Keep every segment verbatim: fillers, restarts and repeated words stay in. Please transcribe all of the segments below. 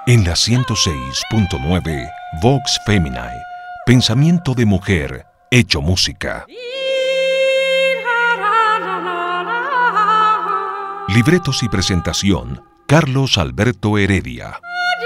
En la ciento seis punto nueve, Vox Feminae, pensamiento de mujer, hecho música. Libretos y presentación, Carlos Alberto Heredia.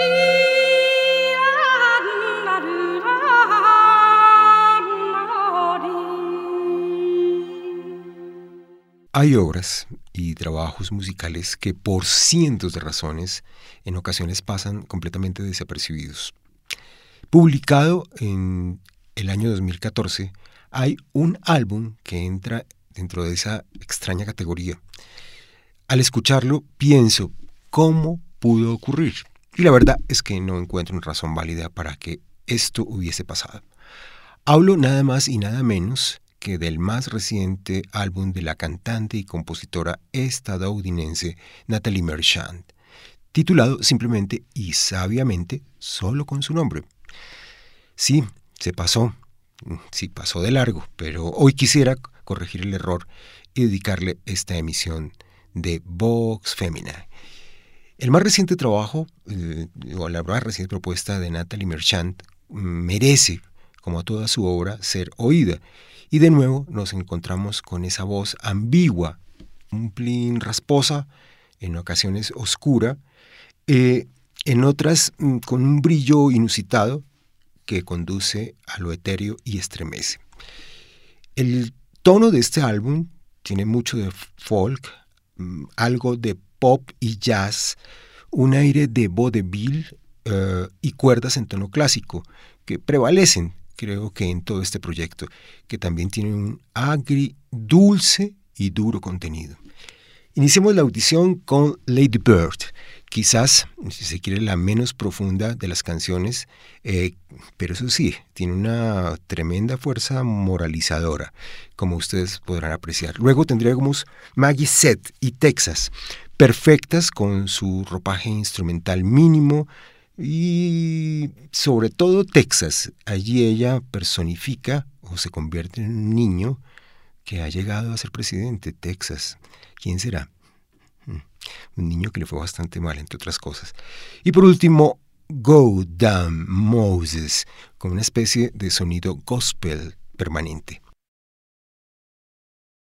Hay obras y trabajos musicales que por cientos de razones en ocasiones pasan completamente desapercibidos. Publicado en el año dos mil catorce, hay un álbum que entra dentro de esa extraña categoría. Al escucharlo pienso, ¿cómo pudo ocurrir? Y la verdad es que no encuentro una razón válida para que esto hubiese pasado. Hablo nada más y nada menos que del más reciente álbum de la cantante y compositora estadounidense Natalie Merchant, titulado simplemente y sabiamente solo con su nombre. Sí, se pasó, sí pasó de largo, pero hoy quisiera corregir el error y dedicarle esta emisión de Vox Feminae. El más reciente trabajo, eh, o la más reciente propuesta de Natalie Merchant, merece, como toda su obra, ser oída. Y de nuevo nos encontramos con esa voz ambigua, un plin rasposa, en ocasiones oscura, eh, en otras mm, con un brillo inusitado que conduce a lo etéreo y estremece. El tono de este álbum tiene mucho de folk, mm, algo de pop y jazz, un aire de vaudeville uh, y cuerdas en tono clásico que prevalecen, creo que en todo este proyecto, que también tiene un agri, dulce y duro contenido. Iniciemos la audición con Lady Bird, quizás, si se quiere, la menos profunda de las canciones, eh, pero eso sí, tiene una tremenda fuerza moralizadora, como ustedes podrán apreciar. Luego tendremos Maggie Seth y Texas, perfectas con su ropaje instrumental mínimo, y sobre todo Texas. Allí ella personifica o se convierte en un niño que ha llegado a ser presidente. Texas, ¿quién será? Un niño que le fue bastante mal, entre otras cosas. Y por último, Go Damn Moses, con una especie de sonido gospel permanente.